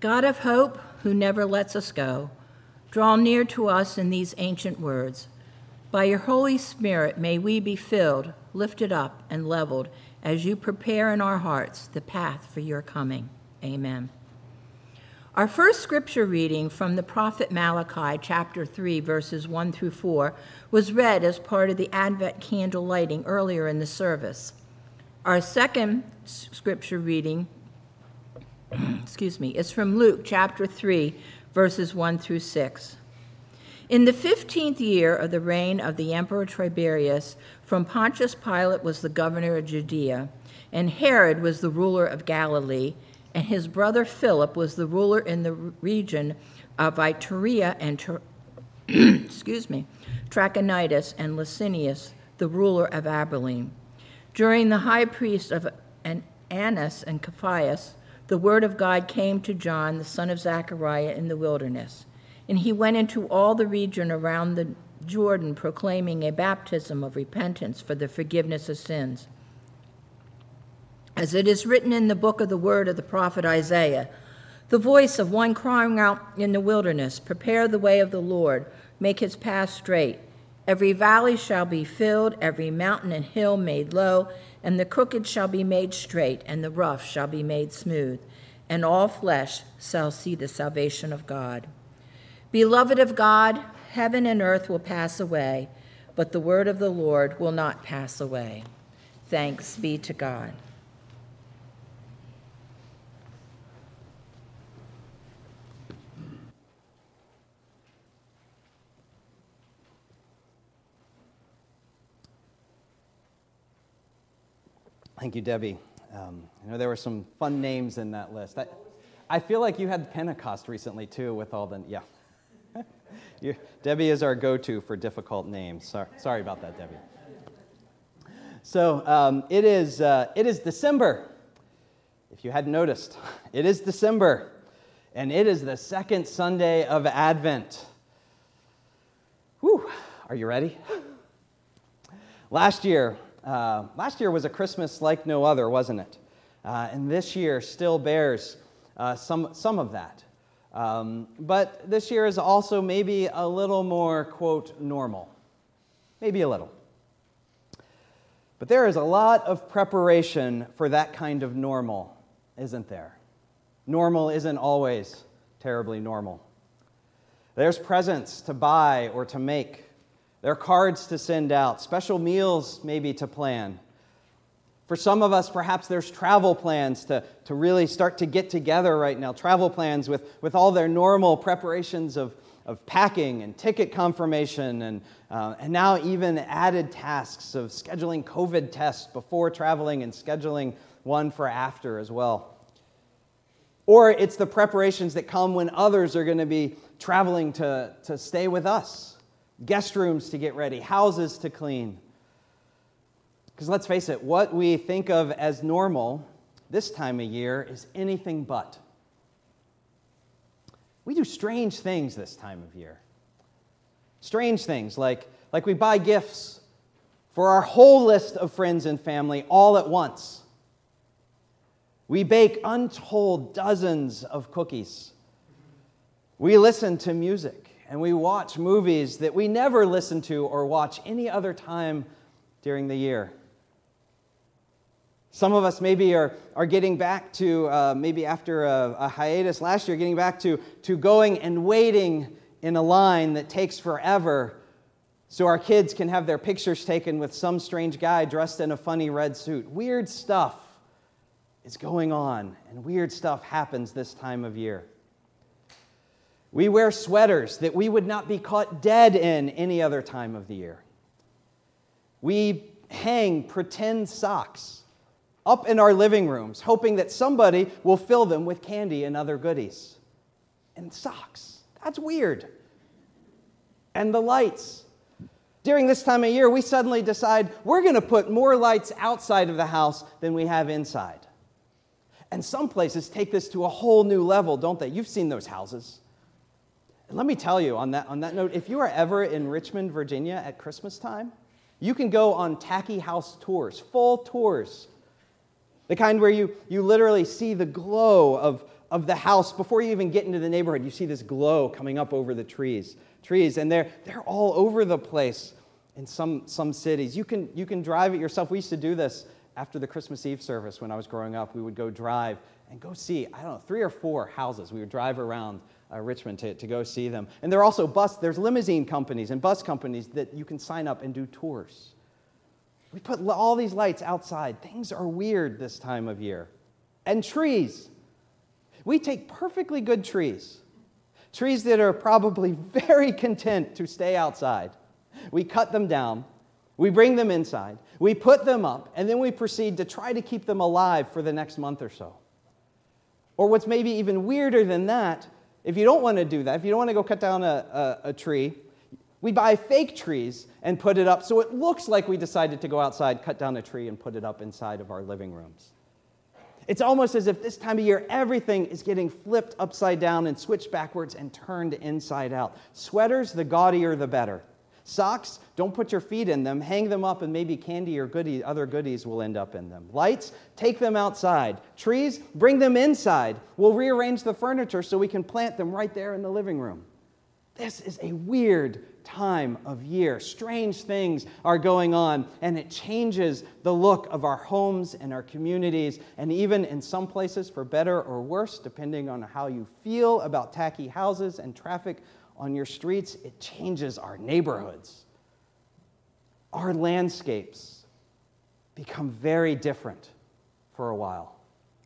God of hope, who never lets us go, draw near to us in these ancient words. By your Holy Spirit may we be filled, lifted up, and leveled as you prepare in our hearts the path for your coming. Amen. Our first scripture reading from the prophet Malachi, chapter 3, verses 1 through 4, was read as part of the Advent candle lighting earlier in the service. Our second scripture reading is from Luke chapter 3, verses 1 through 6. In the 15th year of the reign of the Emperor Tiberius, from Pontius Pilate was the governor of Judea, and Herod was the ruler of Galilee, and his brother Philip was the ruler in the region of Iturea and Trachonitis, and Licinius, the ruler of Abilene. During the high priest of Annas and Caiaphas, the word of God came to John, the son of Zechariah, in the wilderness. And he went into all the region around the Jordan, proclaiming a baptism of repentance for the forgiveness of sins. As it is written in the book of the word of the prophet Isaiah, the voice of one crying out in the wilderness, prepare the way of the Lord, make his path straight. Every valley shall be filled, every mountain and hill made low, and the crooked shall be made straight, and the rough shall be made smooth, and all flesh shall see the salvation of God. Beloved of God, heaven and earth will pass away, but the word of the Lord will not pass away. Thanks be to God. Thank you, Debbie. I know there were some fun names in that list. I feel like you had Pentecost recently, too, with all the, yeah. Debbie is our go-to for difficult names. Sorry about that, Debbie. So it is December. If you hadn't noticed, it is December, and it is the second Sunday of Advent. Whew, are you ready? Last year was a Christmas like no other, wasn't it? And this year still bears some of that. But this year is also maybe a little more, quote, normal. Maybe a little. But there is a lot of preparation for that kind of normal, isn't there? Normal isn't always terribly normal. There's presents to buy or to make. There are cards to send out, special meals maybe to plan. For some of us, perhaps there's travel plans to really start to get together right now. Travel plans with all their normal preparations of packing and ticket confirmation and now even added tasks of scheduling COVID tests before traveling and scheduling one for after as well. Or it's the preparations that come when others are going to be traveling to stay with us. Guest rooms to get ready, houses to clean. Because let's face it, what we think of as normal this time of year is anything but. We do strange things this time of year. Strange things like we buy gifts for our whole list of friends and family all at once. We bake untold dozens of cookies. We listen to music. And we watch movies that we never listen to or watch any other time during the year. Some of us maybe are getting back to, maybe after a hiatus last year, getting back to going and waiting in a line that takes forever so our kids can have their pictures taken with some strange guy dressed in a funny red suit. Weird stuff is going on, and weird stuff happens this time of year. We wear sweaters that we would not be caught dead in any other time of the year. We hang pretend socks up in our living rooms, hoping that somebody will fill them with candy and other goodies. And socks, that's weird. And the lights. During this time of year, we suddenly decide we're going to put more lights outside of the house than we have inside. And some places take this to a whole new level, don't they? You've seen those houses. And let me tell you, on that note, if you are ever in Richmond, Virginia at Christmas time, you can go on tacky house tours, full tours. The kind where you literally see the glow of the house, before you even get into the neighborhood, you see this glow coming up over the trees, and they're all over the place in some cities. You can drive it yourself. We used to do this after the Christmas Eve service when I was growing up. We would go drive and go see, 3 or 4 houses. We would drive around Richmond to go see them. And there are also there's limousine companies and bus companies that you can sign up and do tours. We put all these lights outside. Things are weird this time of year. And trees. We take perfectly good trees that are probably very content to stay outside. We cut them down, we bring them inside, we put them up, and then we proceed to try to keep them alive for the next month or so. Or what's maybe even weirder than that, if you don't want to do that, if you don't want to go cut down a tree, we buy fake trees and put it up so it looks like we decided to go outside, cut down a tree, and put it up inside of our living rooms. It's almost as if this time of year, everything is getting flipped upside down and switched backwards and turned inside out. Sweaters, the gaudier the better. Socks, don't put your feet in them. Hang them up and maybe candy or other goodies will end up in them. Lights, take them outside. Trees, bring them inside. We'll rearrange the furniture so we can plant them right there in the living room. This is a weird time of year. Strange things are going on, and it changes the look of our homes and our communities, and even in some places for better or worse, depending on how you feel about tacky houses and traffic on your streets, it changes our neighborhoods. Our landscapes become very different for a while.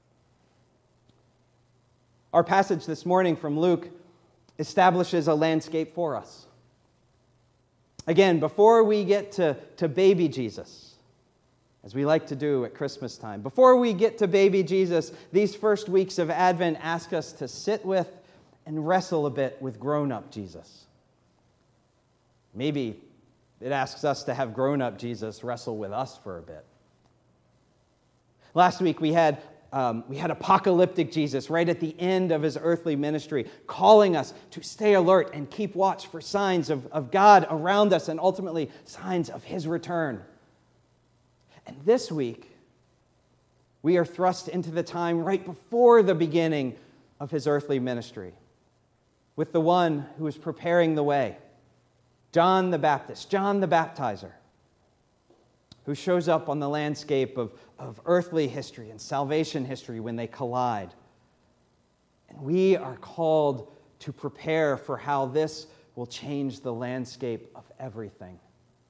Our passage this morning from Luke establishes a landscape for us. Again, before we get to baby Jesus, as we like to do at Christmas time, before we get to baby Jesus, these first weeks of Advent ask us to sit with and wrestle a bit with grown-up Jesus. Maybe it asks us to have grown-up Jesus wrestle with us for a bit. Last week we had apocalyptic Jesus right at the end of his earthly ministry, calling us to stay alert and keep watch for signs of God around us and ultimately signs of his return. And this week, we are thrust into the time right before the beginning of his earthly ministry with the one who is preparing the way, John the Baptist, John the Baptizer, who shows up on the landscape of earthly history and salvation history when they collide. And we are called to prepare for how this will change the landscape of everything.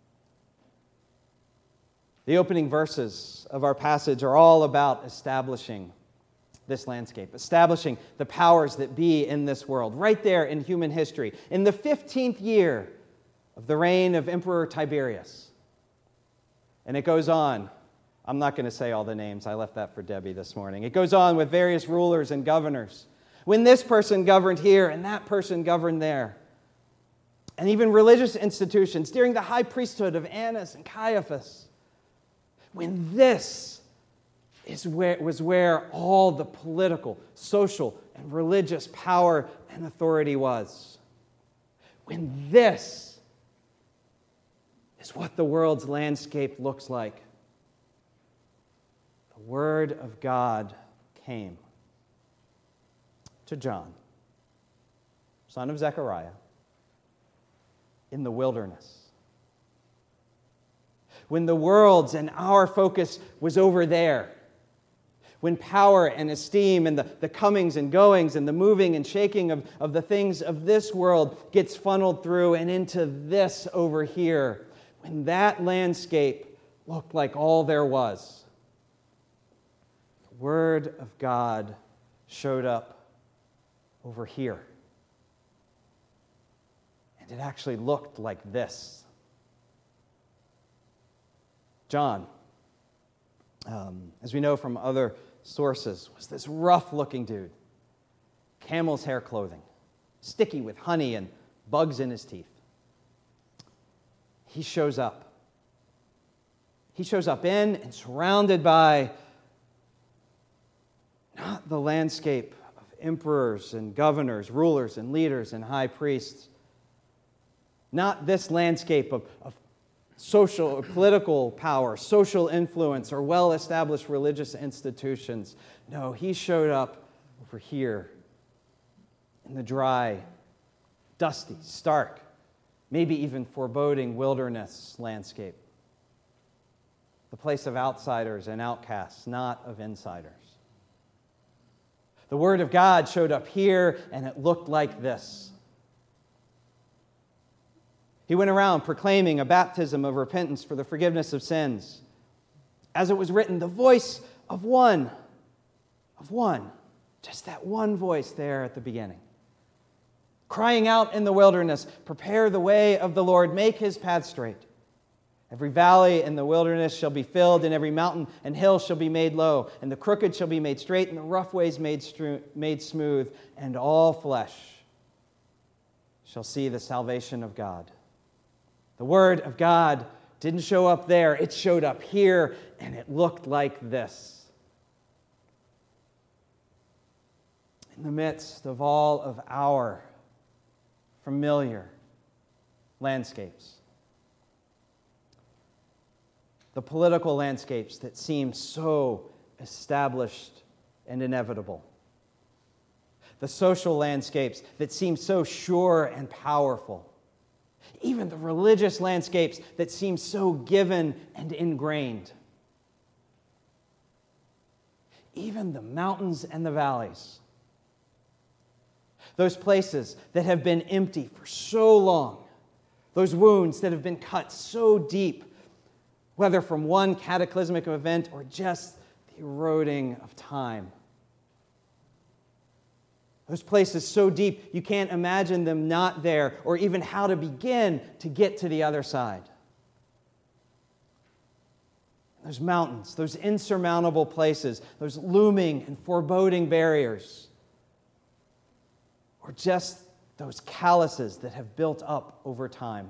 The opening verses of our passage are all about establishing this landscape, establishing the powers that be in this world, right there in human history. In the 15th year of the reign of Emperor Tiberius. And it goes on. I'm not going to say all the names. I left that for Debbie this morning. It goes on with various rulers and governors. When this person governed here and that person governed there. And even religious institutions during the high priesthood of Annas and Caiaphas. When this was where all the political, social, and religious power and authority was. When this is what the world's landscape looks like. The Word of God came to John, son of Zechariah, in the wilderness. When the world's and our focus was over there. When power and esteem and the comings and goings and the moving and shaking of the things of this world gets funneled through and into this over here. When that landscape looked like all there was. The Word of God showed up over here. And it actually looked like this. John, as we know from other sources, was this rough-looking dude. Camel's hair clothing, sticky with honey and bugs in his teeth. He shows up. He shows up in and surrounded by not the landscape of emperors and governors, rulers and leaders and high priests. Not this landscape of social or political power, social influence, or well-established religious institutions. No, he showed up over here in the dry, dusty, stark, maybe even foreboding wilderness landscape. The place of outsiders and outcasts, not of insiders. The Word of God showed up here, and it looked like this. He went around proclaiming a baptism of repentance for the forgiveness of sins. As it was written, the voice of one, just that one voice there at the beginning, crying out in the wilderness, prepare the way of the Lord, make his path straight. Every valley in the wilderness shall be filled, and every mountain and hill shall be made low, and the crooked shall be made straight, and the rough ways made smooth, and all flesh shall see the salvation of God. The Word of God didn't show up there, it showed up here, and it looked like this. In the midst of all of our familiar landscapes, the political landscapes that seem so established and inevitable, the social landscapes that seem so sure and powerful, even the religious landscapes that seem so given and ingrained, even the mountains and the valleys, those places that have been empty for so long, those wounds that have been cut so deep, whether from one cataclysmic event or just the eroding of time. Those places so deep you can't imagine them not there or even how to begin to get to the other side. Those mountains, those insurmountable places, those looming and foreboding barriers, or just those calluses that have built up over time.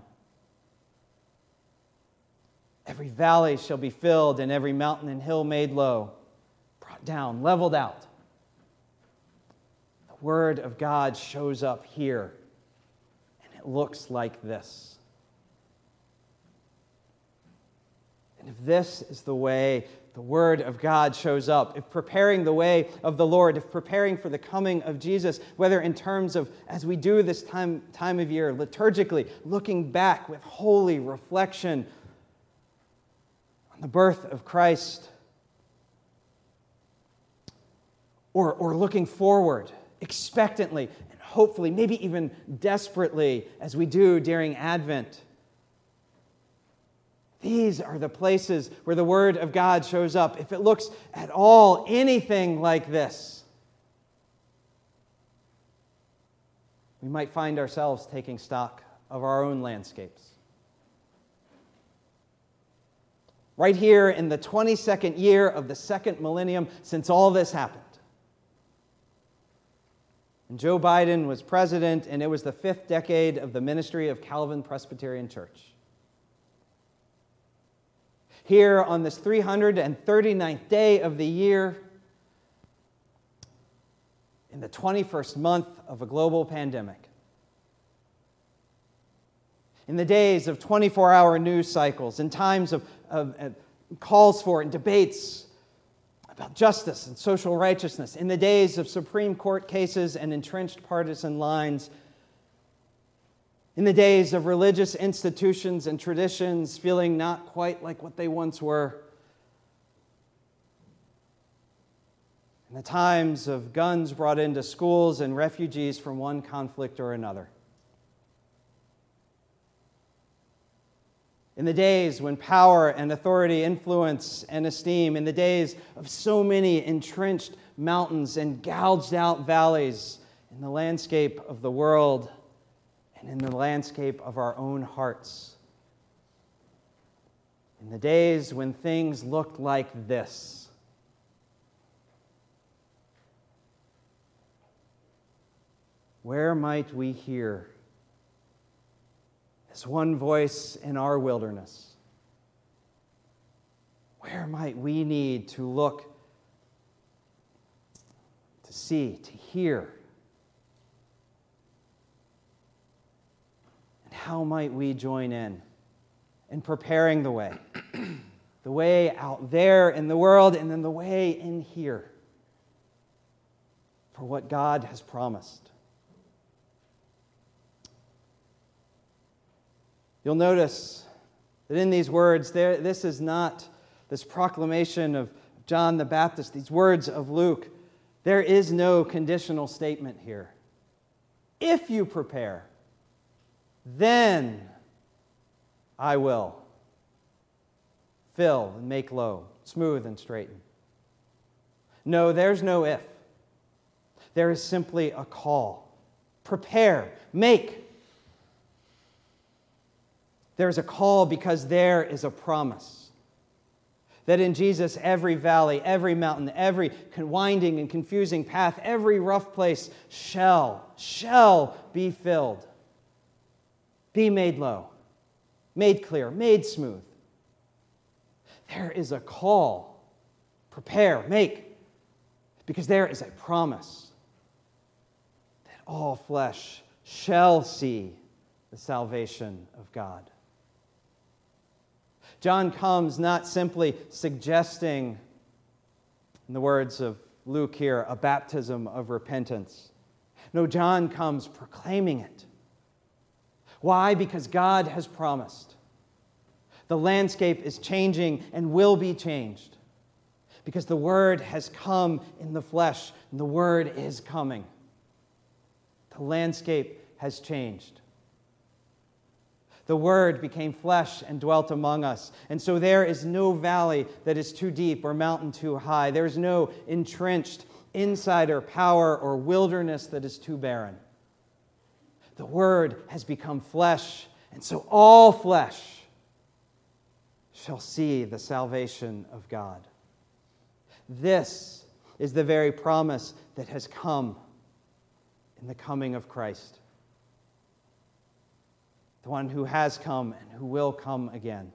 Every valley shall be filled, and every mountain and hill made low, brought down, leveled out. The Word of God shows up here, and it looks like this. And if this is the way the Word of God shows up, if preparing the way of the Lord, if preparing for the coming of Jesus, whether in terms of, as we do this time of year, liturgically, looking back with holy reflection on the birth of Christ, or looking forward expectantly and hopefully, maybe even desperately, as we do during Advent. These are the places where the Word of God shows up. If it looks at all anything like this, we might find ourselves taking stock of our own landscapes. Right here in the 22nd year of the second millennium since all this happened. And Joe Biden was president, and it was the 5th decade of the ministry of Calvin Presbyterian Church. Here on this 339th day of the year, in the 21st month of a global pandemic, in the days of 24-hour news cycles, in times of calls for and debates about justice and social righteousness, in the days of Supreme Court cases and entrenched partisan lines, in the days of religious institutions and traditions feeling not quite like what they once were, in the times of guns brought into schools and refugees from one conflict or another, in the days when power and authority, influence and esteem, in the days of so many entrenched mountains and gouged out valleys in the landscape of the world and in the landscape of our own hearts, in the days when things looked like this, where might we hear as one voice in our wilderness? Where might we need to look, to see, to hear? And how might we join in preparing the way out there in the world and then the way in here for what God has promised. You'll notice that in these words, this is not this proclamation of John the Baptist, these words of Luke. There is no conditional statement here. If you prepare, then I will fill and make low, smooth and straighten. No, there's no if. There is simply a call. Prepare, make. There is a call because there is a promise that in Jesus every valley, every mountain, every winding and confusing path, every rough place shall be filled, be made low, made clear, made smooth. There is a call. Prepare, make, because there is a promise that all flesh shall see the salvation of God. John comes not simply suggesting, in the words of Luke here, a baptism of repentance. No, John comes proclaiming it. Why? Because God has promised. The landscape is changing and will be changed. Because the Word has come in the flesh, and the Word is coming. The landscape has changed. The Word became flesh and dwelt among us. And so there is no valley that is too deep or mountain too high. There is no entrenched insider power or wilderness that is too barren. The Word has become flesh, and so all flesh shall see the salvation of God. This is the very promise that has come in the coming of Christ. The one who has come and who will come again.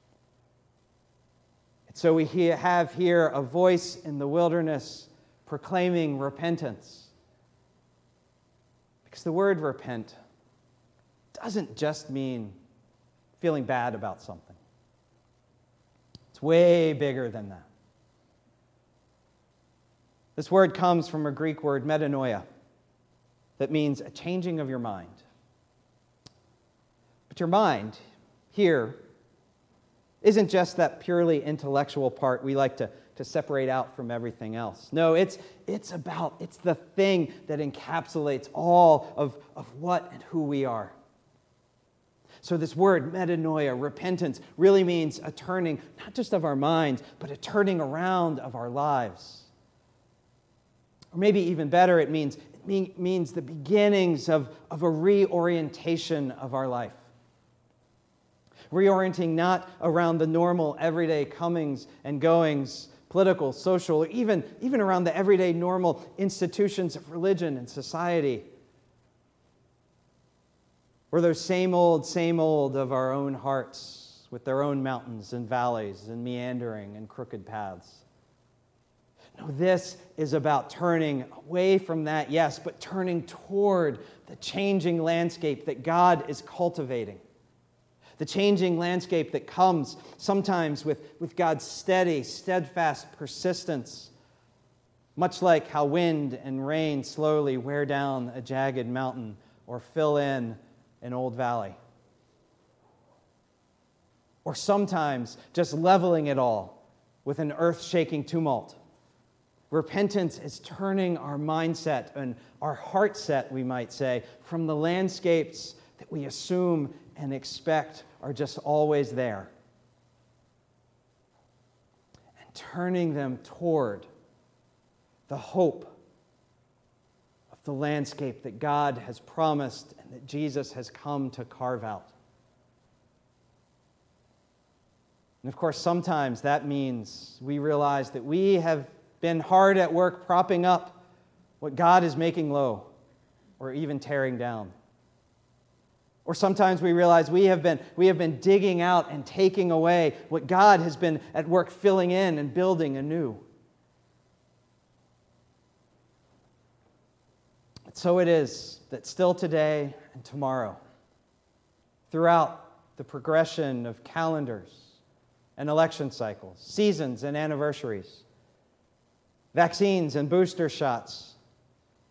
And so we have here a voice in the wilderness proclaiming repentance. Because the word repent doesn't just mean feeling bad about something. It's way bigger than that. This word comes from a Greek word, metanoia, that means a changing of your mind. But your mind here isn't just that purely intellectual part we like to separate out from everything else. No, it's the thing that encapsulates all of what and who we are. So this word, metanoia, repentance, really means a turning, not just of our minds, but a turning around of our lives. Or maybe even better, it means the beginnings of a reorientation of our life. Reorienting not around the normal everyday comings and goings, political, social, or even around the everyday normal institutions of religion and society. Or those same old of our own hearts with their own mountains and valleys and meandering and crooked paths. No, this is about turning away from that, yes, but turning toward the changing landscape that God is cultivating. The changing landscape that comes sometimes with God's steady, steadfast persistence, much like how wind and rain slowly wear down a jagged mountain or fill in an old valley. Or sometimes just leveling it all with an earth-shaking tumult. Repentance is turning our mindset and our heart set, we might say, from the landscapes that we assume and expect are just always there, and turning them toward the hope of the landscape that God has promised and that Jesus has come to carve out. And of course, sometimes that means we realize that we have been hard at work propping up what God is making low or even tearing down. Or sometimes we realize we have been digging out and taking away what God has been at work filling in and building anew. And so it is that still today and tomorrow, throughout the progression of calendars and election cycles, seasons and anniversaries, vaccines and booster shots,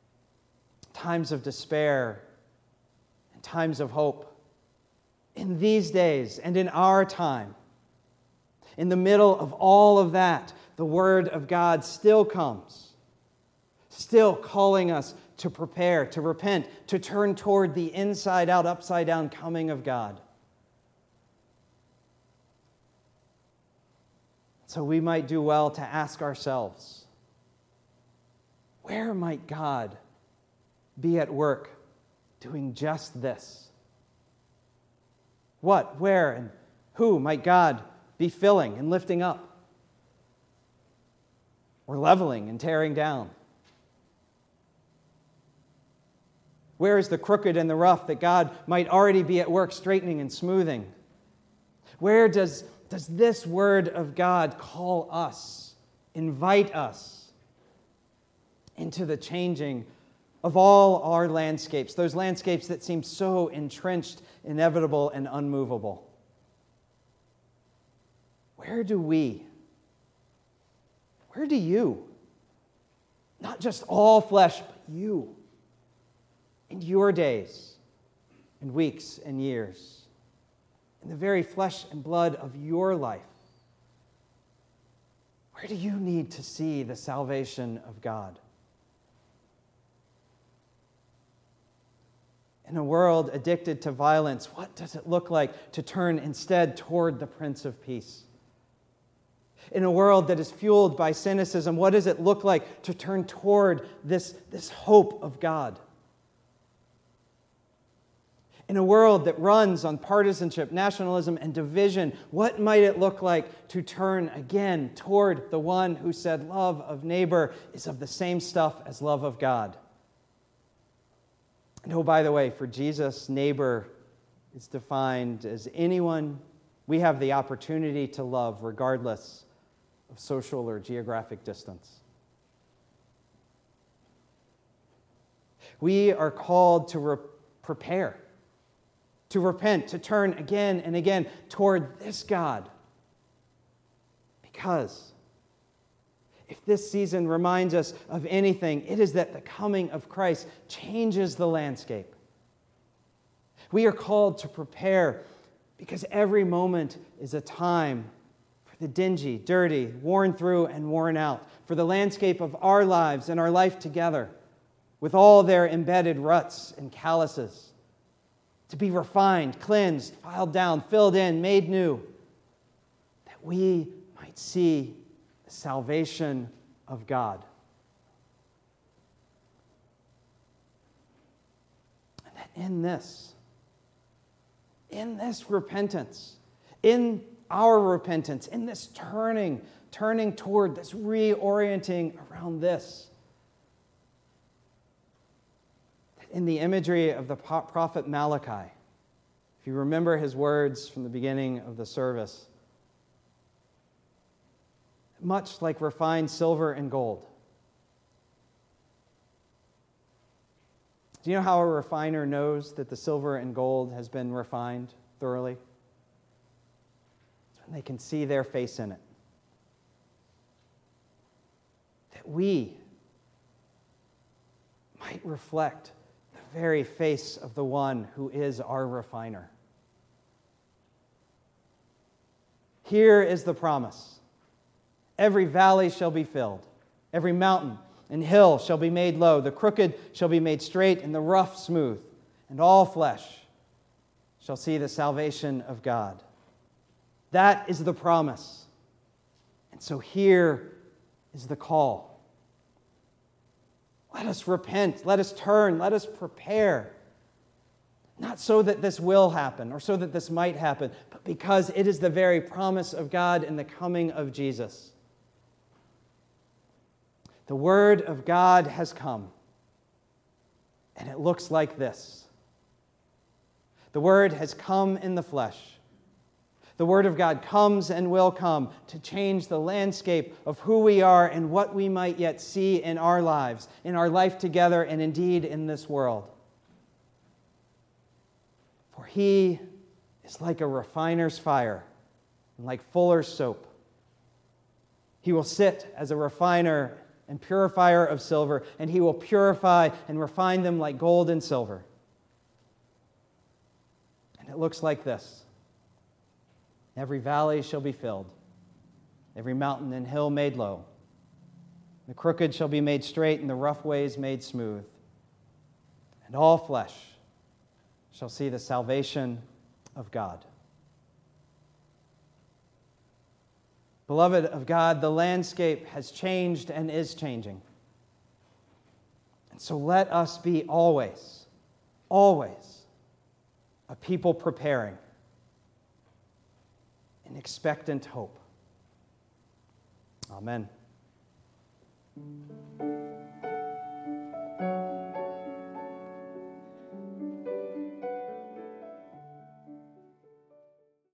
times of despair, and times of hope. In these days and in our time, in the middle of all of that, the Word of God still comes, still calling us to prepare, to repent, to turn toward the inside out, upside down coming of God. So we might do well to ask ourselves, where might God be at work doing just this? What, where, and who might God be filling and lifting up? Or leveling and tearing down? Where is the crooked and the rough that God might already be at work straightening and smoothing? Where does this Word of God call us, invite us into the changing of all our landscapes, those landscapes that seem so entrenched, inevitable, and unmovable? Where do you, not just all flesh, but you, in your days and weeks and years, in the very flesh and blood of your life, where do you need to see the salvation of God? In a world addicted to violence, what does it look like to turn instead toward the Prince of Peace? In a world that is fueled by cynicism, what does it look like to turn toward this hope of God? In a world that runs on partisanship, nationalism, and division, what might it look like to turn again toward the one who said love of neighbor is of the same stuff as love of God? And oh, by the way, for Jesus, neighbor is defined as anyone we have the opportunity to love regardless of social or geographic distance. We are called to prepare, to repent, to turn again and again toward this God. Because if this season reminds us of anything, it is that the coming of Christ changes the landscape. We are called to prepare because every moment is a time for the dingy, dirty, worn through, and worn out, for the landscape of our lives and our life together, with all their embedded ruts and calluses, to be refined, cleansed, filed down, filled in, made new, that we might see the salvation of God. And that in this repentance, in our repentance, in this turning toward this reorienting around this, in the imagery of the prophet Malachi, if you remember his words from the beginning of the service, much like refined silver and gold. Do you know how a refiner knows that the silver and gold has been refined thoroughly? It's when they can see their face in it. That we might reflect the very face of the one who is our refiner. Here is the promise. Every valley shall be filled, every mountain and hill shall be made low, the crooked shall be made straight, and the rough smooth, and all flesh shall see the salvation of God. That is the promise. And so here is the call. Let us repent, let us turn, let us prepare. Not so that this will happen or so that this might happen, but because it is the very promise of God in the coming of Jesus. The Word of God has come, and it looks like this. The Word has come in the flesh. The Word of God comes and will come to change the landscape of who we are and what we might yet see in our lives, in our life together, and indeed in this world. For He is like a refiner's fire and like fuller's soap. He will sit as a refiner and purifier of silver, and he will purify and refine them like gold and silver. And it looks like this. Every valley shall be filled, every mountain and hill made low. The crooked shall be made straight, and the rough ways made smooth. And all flesh shall see the salvation of God. Beloved of God, the landscape has changed and is changing. And so let us be always, always a people preparing in expectant hope. Amen.